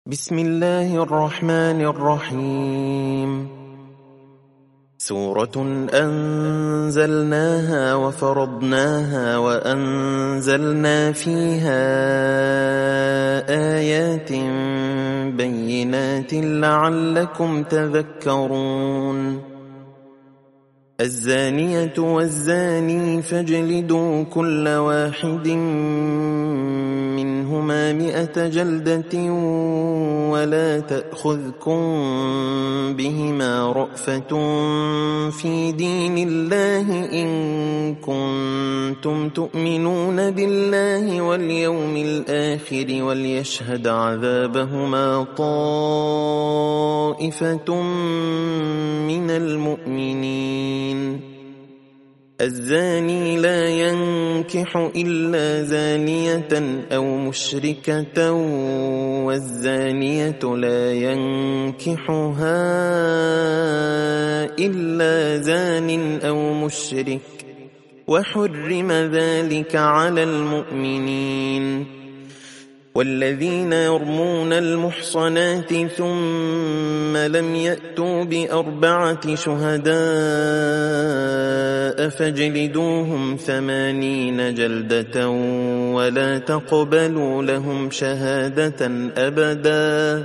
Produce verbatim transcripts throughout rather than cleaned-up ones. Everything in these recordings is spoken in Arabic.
بسم الله الرحمن الرحيم. سورة أنزلناها وفرضناها وأنزلنا فيها آيات بينات لعلكم تذكرون. الزانية والزاني فاجلدوا كل واحد منهما مئة جلدة ولا تأخذكم بهما رأفة في دين الله إن كنتم تؤمنون بالله واليوم الآخر وليشهد عذابهما طائفة من المؤمنين. الزاني لا ينكح إلا زانية أو مشركة والزانية لا ينكحها إلا زان أو مشرك وحرم ذلك على المؤمنين. والذين يرمون المحصنات ثم لم يأتوا بأربعة شهداء فاجلدوهم ثمانين جلدة ولا تقبلوا لهم شهادة أبدا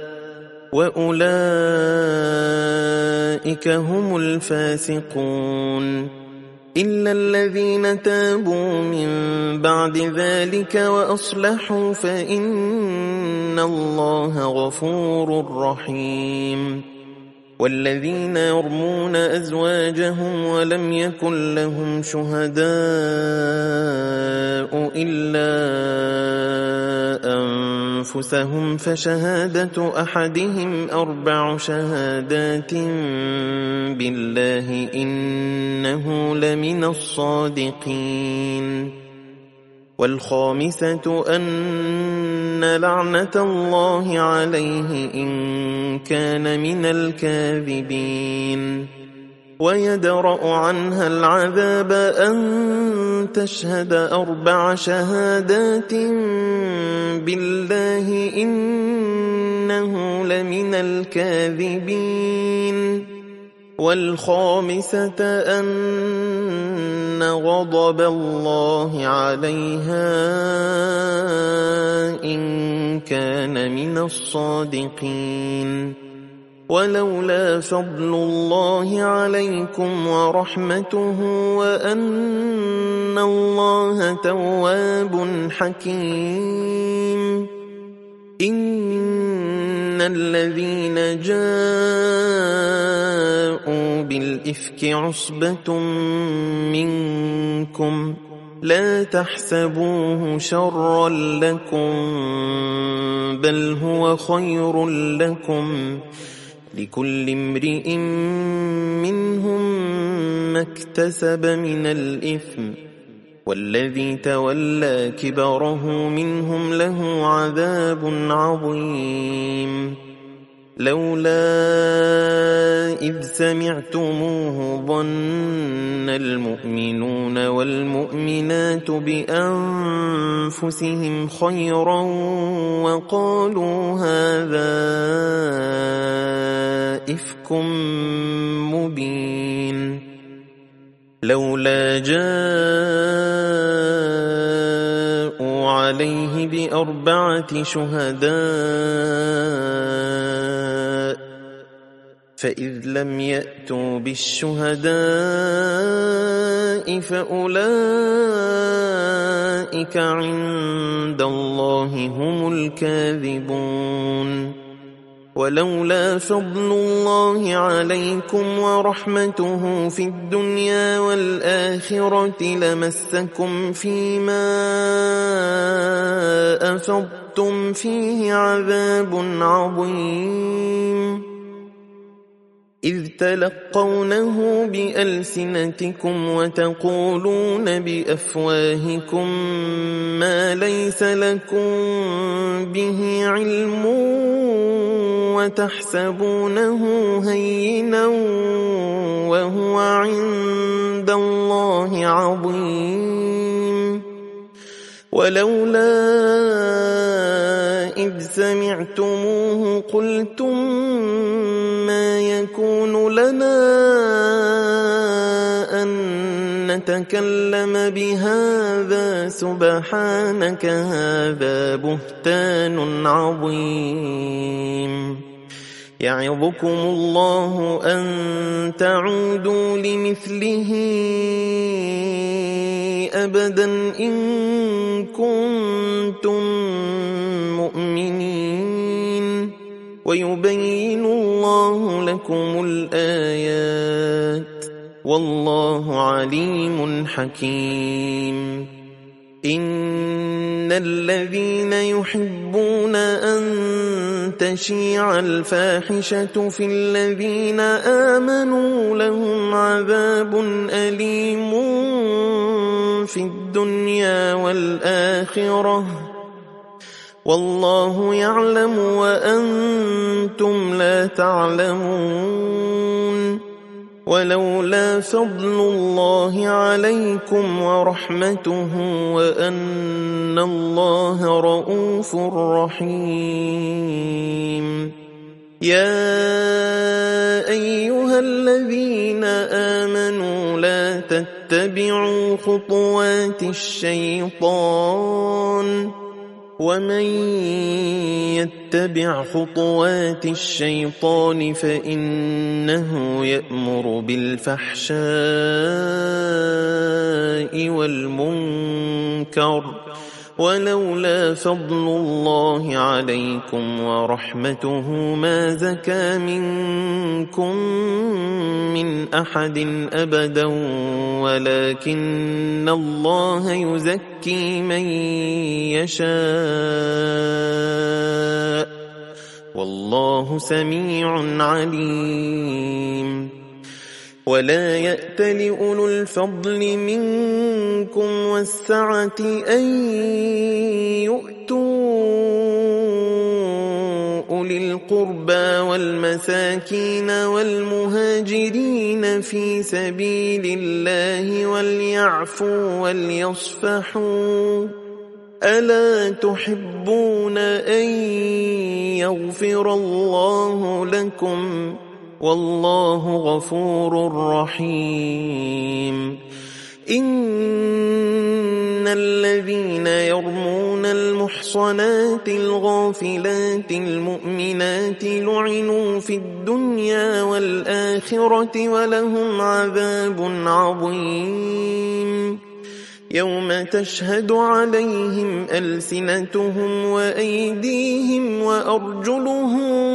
وأولئك هم الفاسقون. إلا الذين تابوا من بعد ذلك وأصلحوا فإن الله غفور رحيم. والذين يرمون أزواجهم ولم يكن لهم شهداء إلا أنفسهم فشهادة أحدهم أربع شهادات بالله إنه لمن الصادقين. والخامسة أن لعنة الله عليه إن كان من الكاذبين. ويدرأ عنها العذاب أن تشهد أربع شهادات بالله إنه لمن الكاذبين. والخامسة أن غضب الله عليها إن كان من الصادقين. ولولا فضل الله عليكم ورحمته وأن الله تواب حكيم. إن الذين جاءوا بالإفك عصبة منكم لا تحسبوه شرا لكم بل هو خير لكم لكل امرئ منهم ما اكتسب من الإثم والذي تولى كبره منهم له عذاب عظيم. لولا إذ سمعتموه ظن المؤمنون والمؤمنات بأنفسهم خيرا وقالوا هذا إفك مبين. لولا جاءوا عليه بأربعة شهداء فإذ لم يأتوا بالشهداء فأولئك عند الله هم الكاذبون. ولولا فضل الله عليكم ورحمته في الدنيا والآخرة لمسكم فيما أفضتم فيه عذاب عظيم. إذ تلقونه بألسنتكم وتقولون بأفواهكم ما ليس لكم به علم وتحسبونه هينا وهو عند الله عظيم. ولولا إذ سمعتموه قلتم ما يكون لنا أن نتكلم بهذا سبحانك هذا بهتان عظيم يعظكم الله أن تعودوا لمثله أبدا إن كنتم مؤمنين ويبين الله لكم الآيات والله عليم حكيم إن الذين يحبون أن تشيع الفاحشة في الذين آمنوا لهم عذاب أليم في الدنيا والآخرة والله يعلم وأنتم لا تعلمون ولولا فضل الله عليكم ورحمته وأن الله رؤوف رحيم يا أيها الذين آمنوا لا تتبعوا خطوات الشيطان ومن يتبع خطوات الشيطان فإنه يأمر بالفحشاء والمنكر ولولا فضل الله عليكم ورحمته ما زكى منكم من أحد أبدا ولكن الله يزكي من يشاء والله سميع عليم ولا يأتل أولو الفضل منكم والسعة أن يؤتوا أولي القربى والمساكين والمهاجرين في سبيل الله وليعفوا وليصفحوا ألا تحبون أن يغفر الله لكم والله غفور رحيم إن الذين يرمون المحصنات الغافلات المؤمنات لعنوا في الدنيا والآخرة ولهم عذاب عظيم يوم تشهد عليهم ألسنتهم وأيديهم وأرجلهم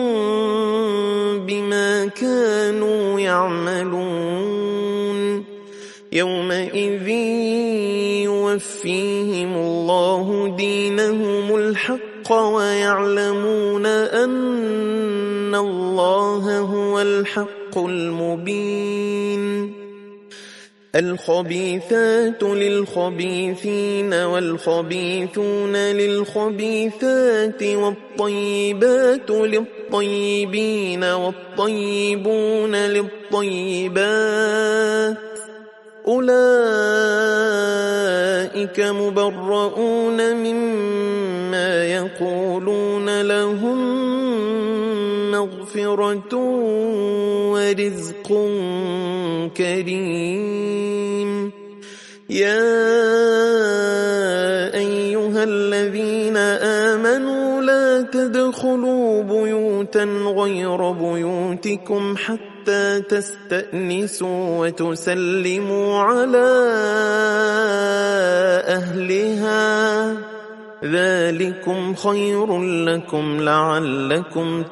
بما كانوا يعملون يومئذ يوفيهم الله دينهم الحق ويعلمون أن الله هو الحق المبين الخبيثات للخبيثين والخبيثون للخبيثات والطيبات للطيبين والطيبون للطيبات أولئك مبرؤون مما يقولون لهم مغفرة ورزق كريم يا أيها الذين آمنوا لا تدخلوا بيوتا غير بيوتكم حتى تستأنسوا وتسلموا على أهلها ذلكم خير لكم لعلكم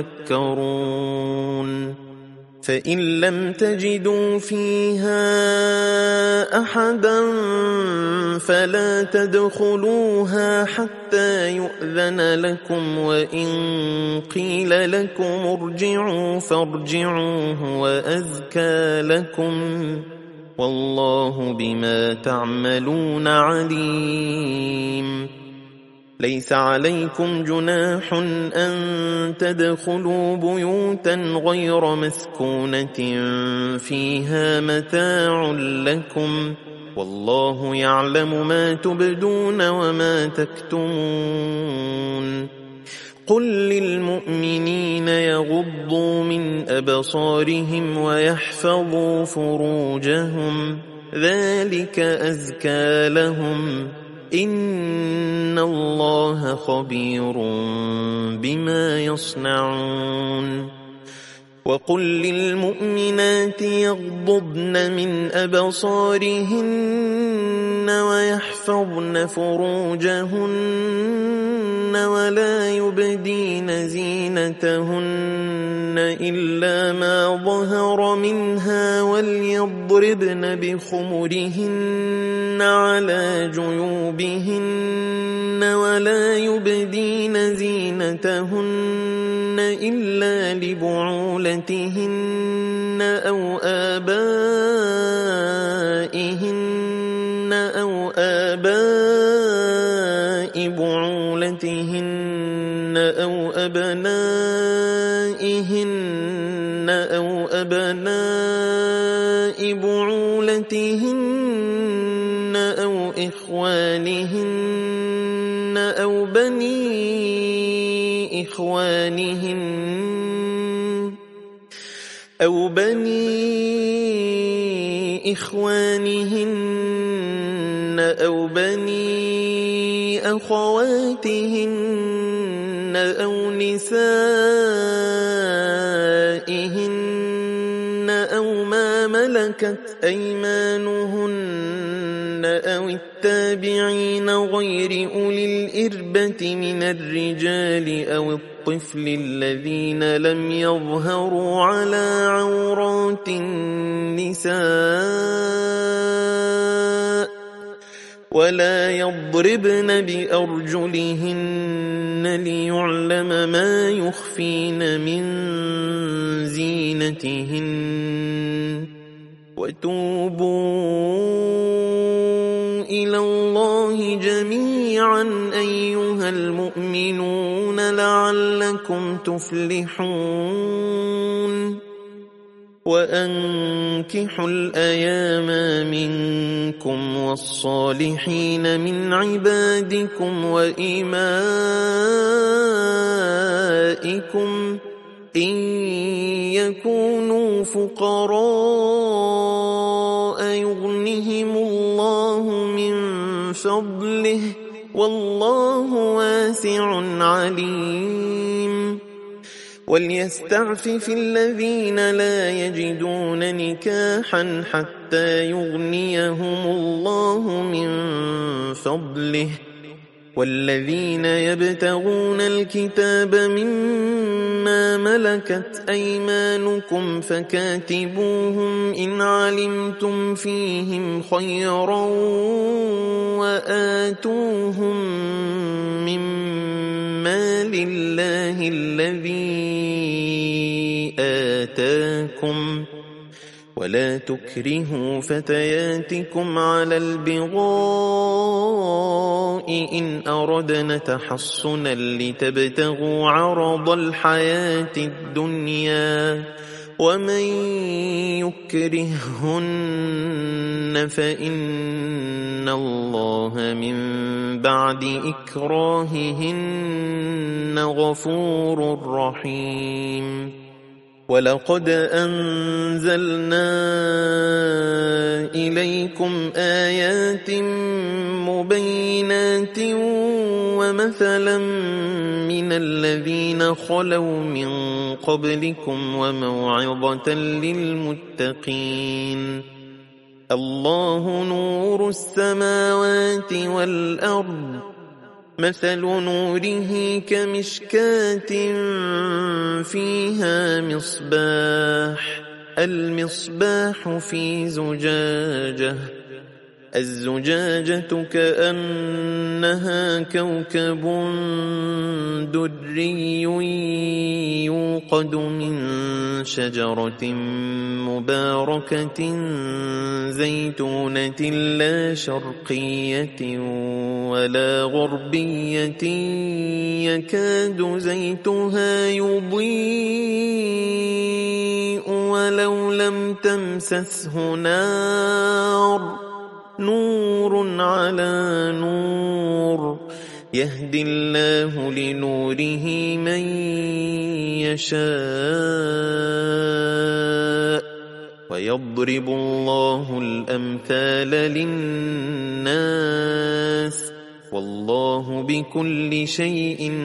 تذكرون فإن لم تجدوا فيها أحدا فلا تدخلوها حتى يؤذن لكم وإن قيل لكم ارجعوا فارجعوا هو أزكى لكم والله بما تعملون عليم ليس عليكم جناح أن تدخلوا بيوتا غير مسكونة فيها متاع لكم والله يعلم ما تبدون وما تكتمون قل للمؤمنين يغضوا من أبصارهم ويحفظوا فروجهم ذلك أزكى لهم إن الله خبير بما يصنعون وقل للمؤمنات يغضضن من أبصارهن ويحفظن فروجهن ولا يبدين زينتهن إلا ما ظهر منها وليضربن بخمرهن على جيوبهن ولا يبدين زينتهن إلا لبعولتهن أو آبائهن أو آباء بعولتهن أو أبنائهن أو أبناء بعولتهن أو إخوانهن أو بني إخوانهن أو بني إخوانهن أو بني أخواتهن أو نسائهن أو ما ملكت أيمانهن أو التابعين غير أولي الإربة من الرجال أو الطفل الذين لم يظهروا على عورات النساء ولا يضربن بأرجلهن ليعلم ما يخفين من زينتهن وتوبوا إلى الله جميعا أيها المؤمنون لعلكم تفلحون وأنكحوا الأيام منكم والصالحين من عبادكم وإمائكم إن يكونوا فقراء يغنهم الله من فضله والله واسع عليم وليستعفف الذين لا يجدون نكاحا حتى يغنيهم الله من فضله والذين يبتغون الكتاب مما ملكت أيمانكم فكاتبوهم إن علمتم فيهم خيرا وآتوهم مما لله الذي آتاكم ولا تكرهوا فتياتكم على البغاء إن أردنا تحصنا لتبتغوا عرض الحياة الدنيا ومن يكرههن فإن الله من بعد إكراههن غفور رحيم ولقد أنزلنا إليكم آيات مبينات ومثلا من الذين خلوا من قبلكم وموعظة للمتقين الله نور السماوات والأرض مثل نوره كمشكاة فيها مصباح المصباح في زجاجة الزجاجة كأنها كوكب دري يوقد من شجرة مباركة زيتونة لا شرقية ولا غربية يكاد زيتها يضيء ولو لم تمسسه نار نور على نور يهدي الله لنوره من يشاء ويضرب الله الأمثال للناس والله بكل شيء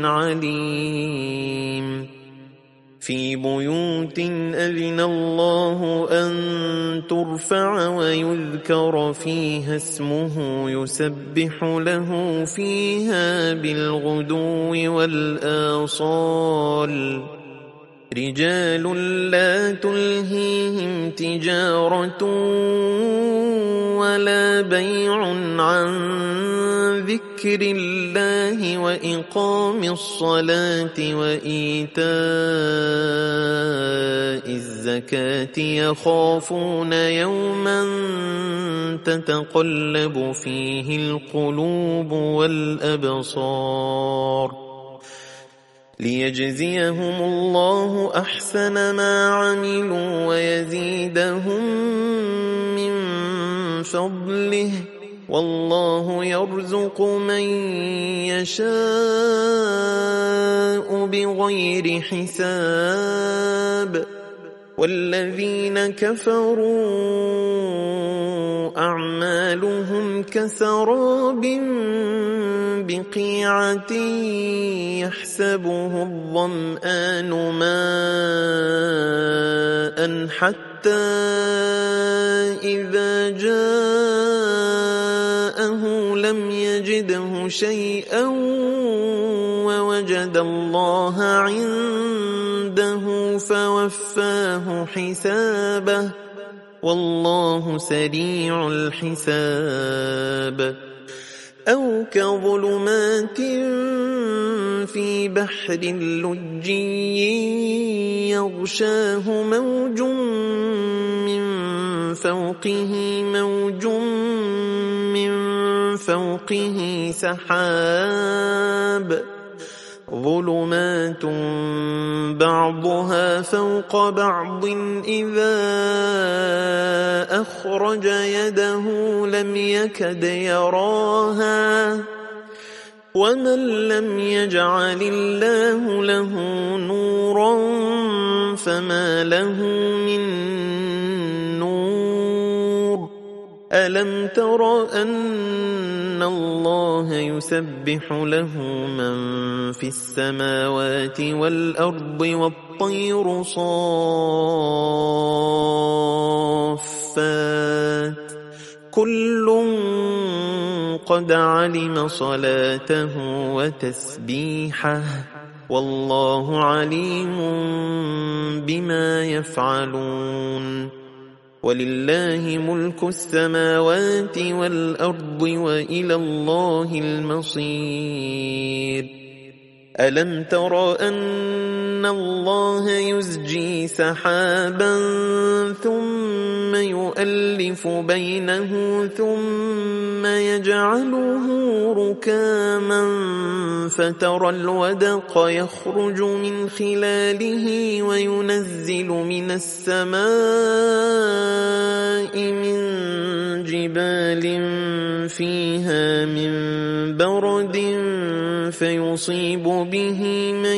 عليم. في بيوت أذن الله أن ترفع ويذكر فيها اسمه يسبح له فيها بالغدو والآصال رجال لا تلهيهم تجارة ولا بيع عن ذكر الله وإقام الصلاة وإيتاء الزكاة يخافون يوما تتقلب فيه القلوب والأبصار ليجزيهم الله أحسن ما عملوا ويزيدهم من فضله والله يرزق من يشاء بغير حساب. والذين كفروا أعمالهم كسراب بقيعة يحسبه الظمآن ماء حتى إذا جاءه لم يجده شيئا ووجد الله عنده فوفاه حسابه والله سريع الحساب. أو كظلمات في بحر لجي يغشاه موج من فوقه موج من فوقه سحاب ظلمات بعضها فوق بعض إذا أخرج يده لم يكد يراها ومن لم يجعل الله له نورا فما له من نور. ألم تر أن الله يسبح له من في السماوات والأرض والطير صافات كل قد علم صلاته وتسبيحه والله عليم بما يفعلون. ولله ملك السماوات والأرض وإلى الله المصير. ألم تر أن الله يزجي سحابا ثم يؤلف بينه ثم يجعله ركاما فترى الودق يخرج من خلاله وينزل من السماء من جبال فيها من برد فيصيب به من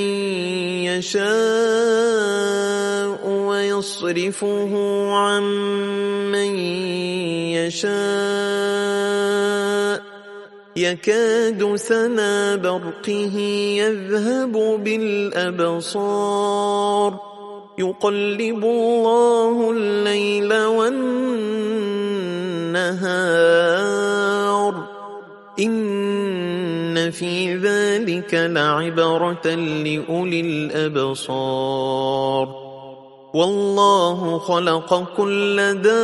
يشاء ويصرفه عن من يشاء يكاد سنا برقه يذهب بالأبصار يقلب الله الليل والنهار إن في ذلك لعبرة لأولي الأبصار. والله خلق كل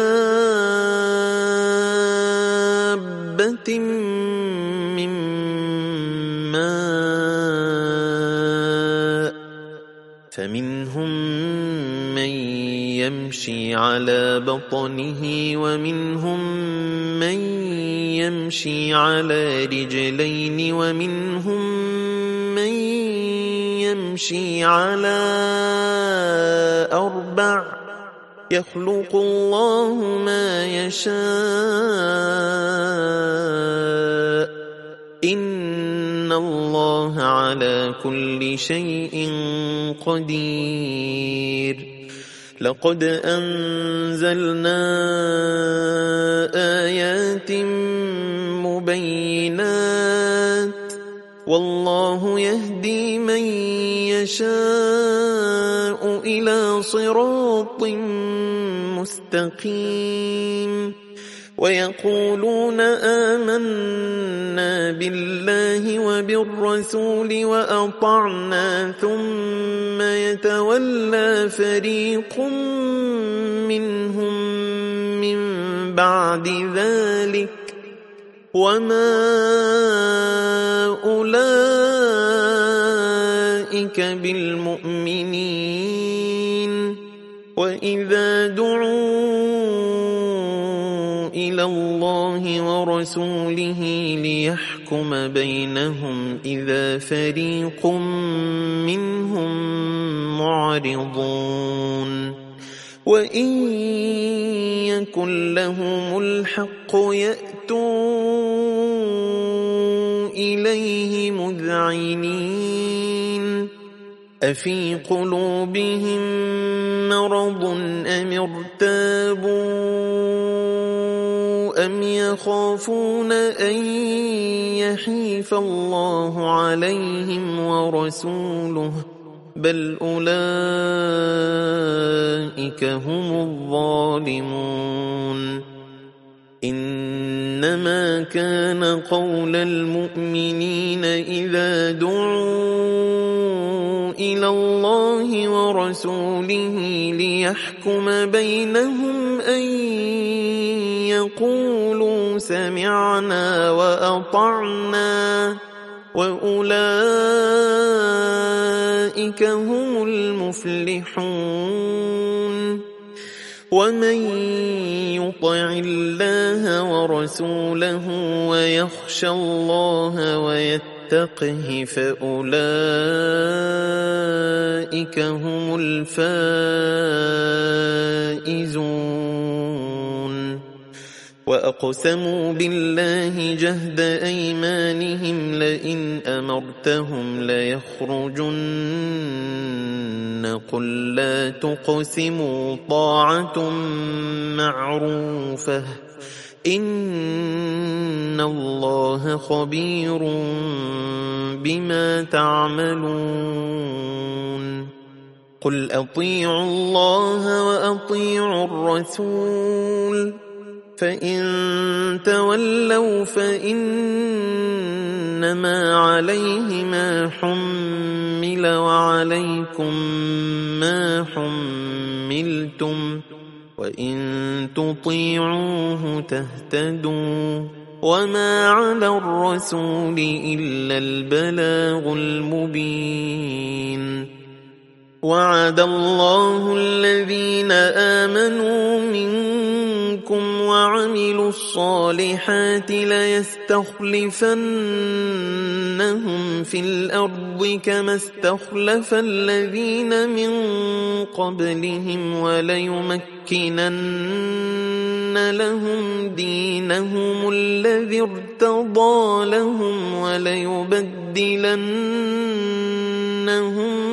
دابة من ماء فمنهم من يمشي على بطنه ومنهم من يمشي على رجلين ومنهم من يمشي على أربع يخلق الله ما يشاء إن الله على كل شيء قدير لقد أنزلنا آيات مبينات والله يهدي من يشاء إلى صراط مستقيم ويقولون آمنا بالله وبالرسول وأطعنا ثم يتولى فريق منهم من بعد ذلك وما أولئك بالمؤمنين وإذا دعوا إلى الله ورسوله ليحكم بينهم إذا فريق منهم معرضون وإن يكن لهم الحق يأتوا إليه مذعنين أفي قلوبهم مرض أم ارتابوا أم يخافون أن يحيف الله عليهم ورسوله بل أولئك هم الظالمون إنما كان قول المؤمنين إذا دعوا إلى الله ورسوله ليحكم بينهم أن يقولوا سمعنا وأطعنا وأولئك هم المفلحون ومن يطع الله ورسوله ويخشى الله ويتقه فأولئك هم الفائزون وأقسموا بالله جهد أيمانهم لئن أمرتهم ليخرجن قل لا تقسموا طاعة معروفة إن الله خبير بما تعملون قل أطيعوا الله وأطيعوا الرسول فإن تولوا فإنما عليه ما حمل وعليكم ما حملتم وإن تطيعوه تهتدوا وما على الرسول إلا البلاغ المبين وعد الله الذين آمنوا منكم وعملوا الصالحات ليستخلفنهم في الأرض كما استخلف الذين من قبلهم وليمكنن لهم دينهم الذي ارتضى لهم وليبدلنهم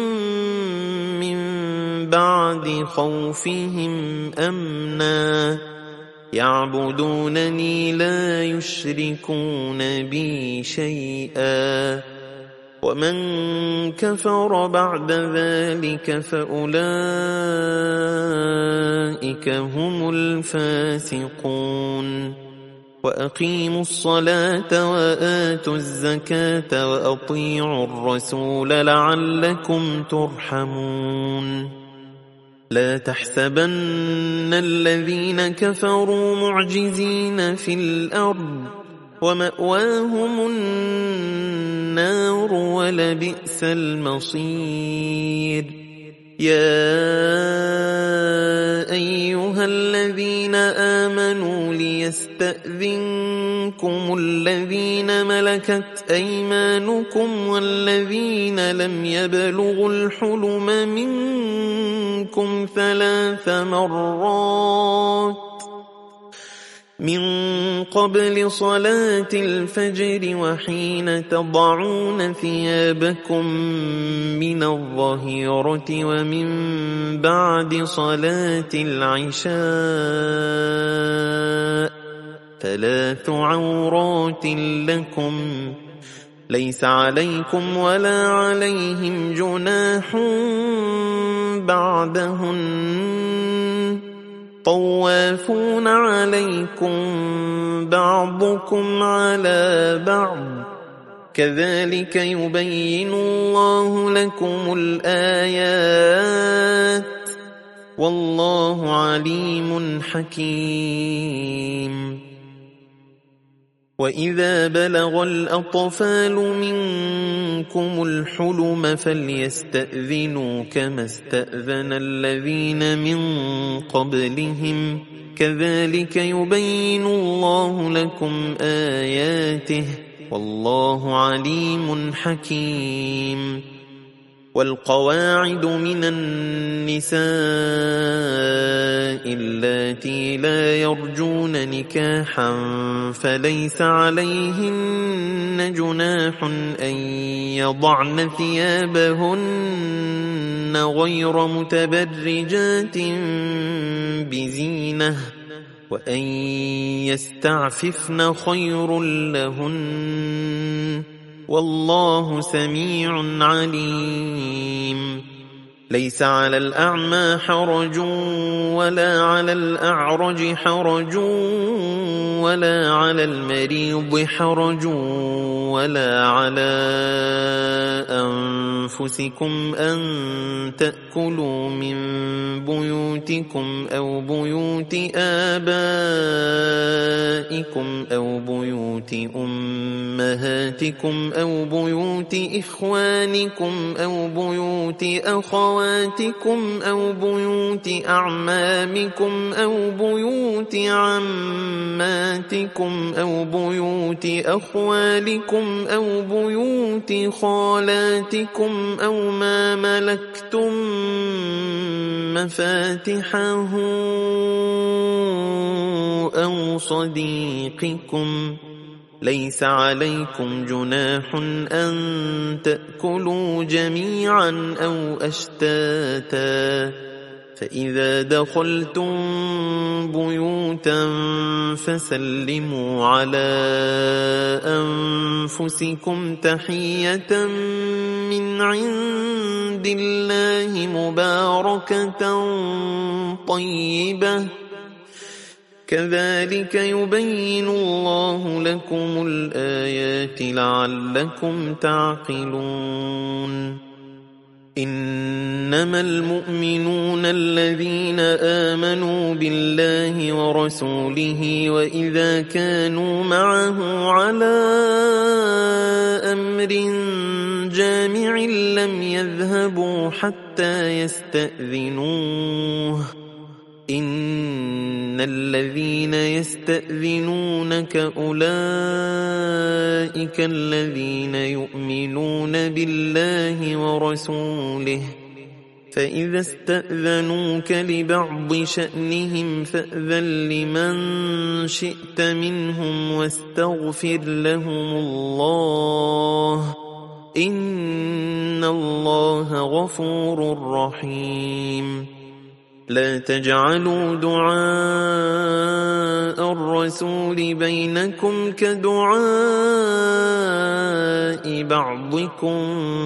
بعد خوفهم أمنا يعبدونني لا يشركون بي شيئا ومن كفر بعد ذلك فأولئك هم الفاسقون وأقيموا الصلاة وآتوا الزكاة وأطيعوا الرسول لعلكم ترحمون لا تحسبن الذين كفروا معجزين في الأرض ومأواهم النار ولبئس المصير يا أيها الذين آمنوا ليستأذنكم الذين ملكت أيمانكم والذين لم يبلغوا الحلم منكم ثلاث مرات من قبل صلاة الفجر وحين تضعون ثيابكم من الظهيرة ومن بعد صلاة العشاء ثلاث عورات لكم ليس عليكم ولا عليهم جناح بعدهن طوافون عليكم بعضكم على بعض كذلك يبين الله لكم الآيات والله عليم حكيم. وإذا بلغ الأطفال منكم الحلم فليستأذنوا كما استأذن الذين من قبلهم كذلك يبين الله لكم آياته والله عليم حكيم. والقواعد من النساء اللاتي لا يرجون نكاحا فليس عليهن جناح أن يضعن ثيابهن غير متبرجات بزينة وأن يستعففن خير لهن والله سميع عليم. ليس على الأعمى حرج ولا على الأعرج حرج ولا على المريض حرج ولا على أنفسكم أن تأكلوا من بيوتكم أو بيوت آبائكم أو بيوت أمهاتكم أو بيوت إخوانكم أو بيوت أخواتكم أو بيوت أعمامكم أو بيوت عماتكم أو بيوت أخوالكم أو بيوت خالاتكم أو ما ملكتم مفاتحه أو صديقكم ليس عليكم جناح أن تأكلوا جميعا أو أشتاتا فإذا دخلتم بيوتا فسلموا على أنفسكم تحية من عند الله مباركة طيبة كذلك يبين الله لكم الآيات لعلكم تعقلون. إنما المؤمنون الذين آمنوا بالله ورسوله وإذا كانوا معه على أمر جامع لم يذهبوا حتى يستأذنوه إن الذين يستأذنونك أولئك الذين يؤمنون بالله ورسوله فإذا استأذنوك لبعض شأنهم فأذن لمن شئت منهم واستغفر لهم الله إن الله غفور رحيم. لا تجعلوا دعاء الرسول بينكم كدعاء بعضكم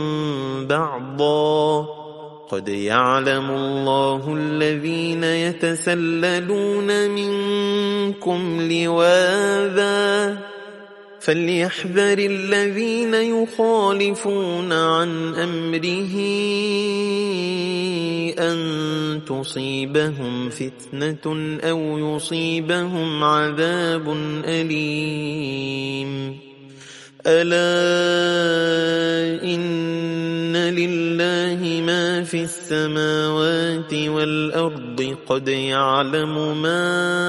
بعضا قد يعلم الله الذين يتسللون منكم لواذا فليحذر الذين يخالفون عن أمره أن تصيبهم فتنة أو يصيبهم عذاب أليم. ألا إن لله ما في السماوات والأرض قد يعلم ما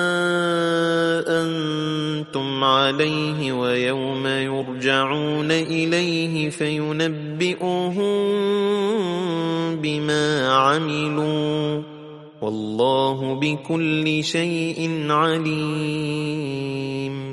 أنتم عليه ويوم يرجعون إليه فينبئهم بما عملوا والله بكل شيء عليم